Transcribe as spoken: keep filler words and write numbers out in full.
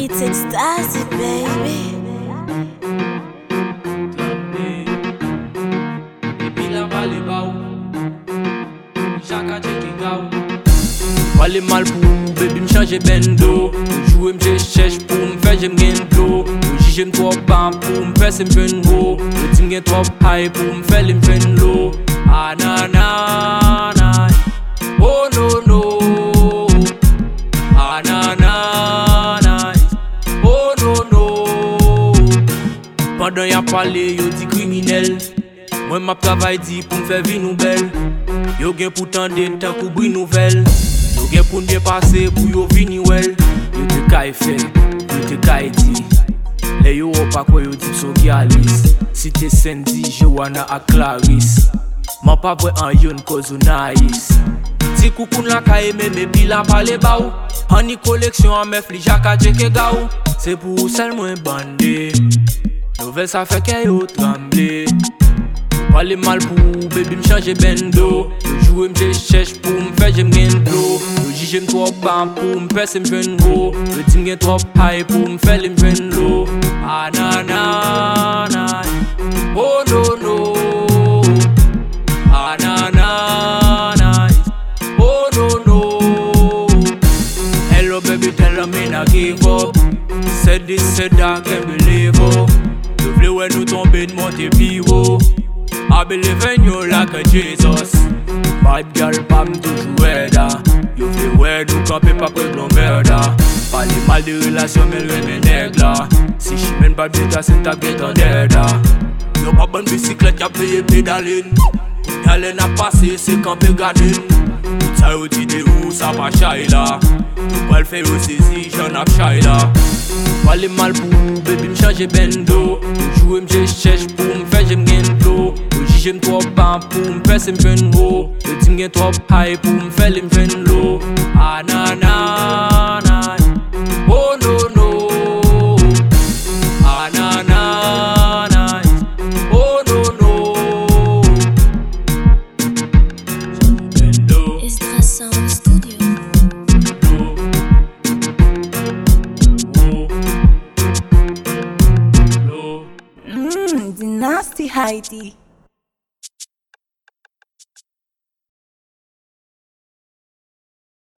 It's ecstasy, baby. Wale mal pou, baby m'change bendo. Jouer m'je cherche pour m'faire j'aime gen flow. J'aime trop bam pour m'faire c'est m'jeune ho. Le team gen trop high pour m'faire les m'jeune low. Ah na na na. Oh no no. Ah na na na. Oh no no. Pendant y'a parlé yo dit criminel. Moi m'a travail dit pour m'faire vie nou belle. Yo gen pou tande tan kou bri nouvel. Yo gen pou n'byen pase pou yo vini well. Yo te kay fe, yo te kay di. Le yo opa kwa yo dip so gyalis. Si te Sandy, Joanna a Clarice. Man pa vwe an yon koz ou nice. Ti koukoun la ka eme me pi la pale ba ou. Ani koleksyon an mef li jaka jeke ga ou. Se pou sel mwen bande. Nouvel sa fe ke yo tremble. Wale mal pou, baby m'change bendo. Jouer m'je cherche pour m'faire j'aime gen flow. Yo j'aime trop bam pour m'faire c'est m'jeune ho. Le team gen trop high pour m'faire les m'jeune low. Ah na na na. Oh no no. Ah na na na. Oh no no. Hello baby, tell her me not give up. Said this, said that, can't believe oh. You vle when nous tombe de monter plus haut. I believe in you like a Jesus. Bad girl, pam toujou weda. Yo fle wè nou kampe pa kwe blon merda. Pali mal de relasyon men reme neg la. Si she men bad beta sen ta get an derda. Yo pa ban bisiklet ya peye pedalin. Yale na pase se kampe gadin. Sa yo ti de ou sa pa chay la. Wèl fe yo sezi jan ap chay la. Wale mal pou, baby m'change bendo. Jouer m'je cherche pour m'faire j'aime gen flow. J'aime trop bam pour m'faire c'est m'jeune ho. Le team gen trop high pour m'faire les m'jeune low. Ah na na na. Oh no no. Ah na na na. Oh no no. Bendo. Extra Sound Studio. Mmm, the nasty Heidi.